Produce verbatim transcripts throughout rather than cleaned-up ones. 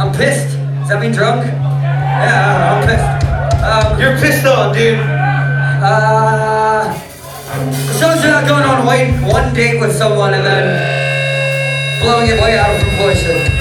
I'm pissed. Does that mean drunk? Yeah, I'm pissed. Um, You're pissed on, dude. Uh, so you're not going on wait, one date with someone and then blowing it way out of proportion.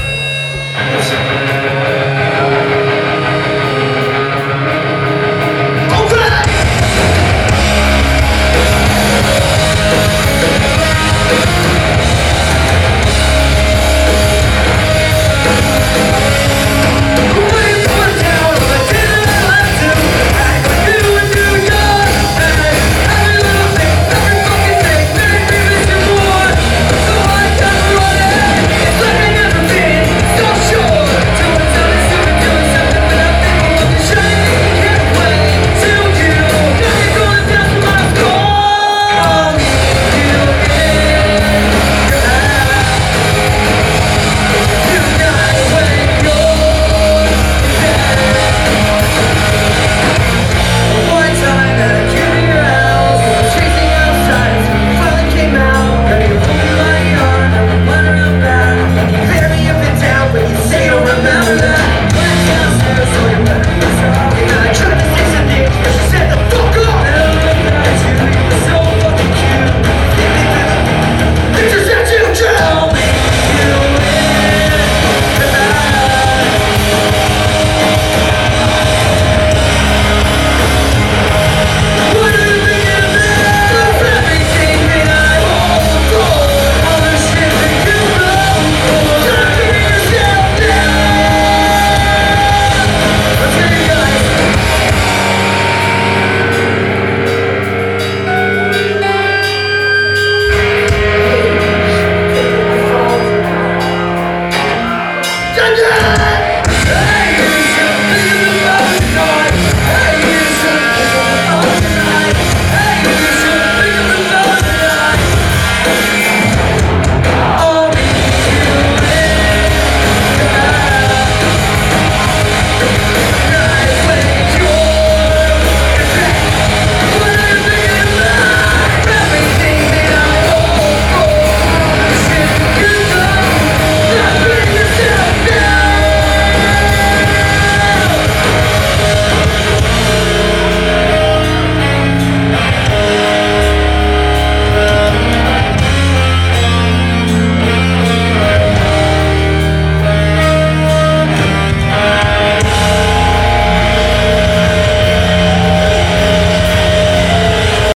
Hey!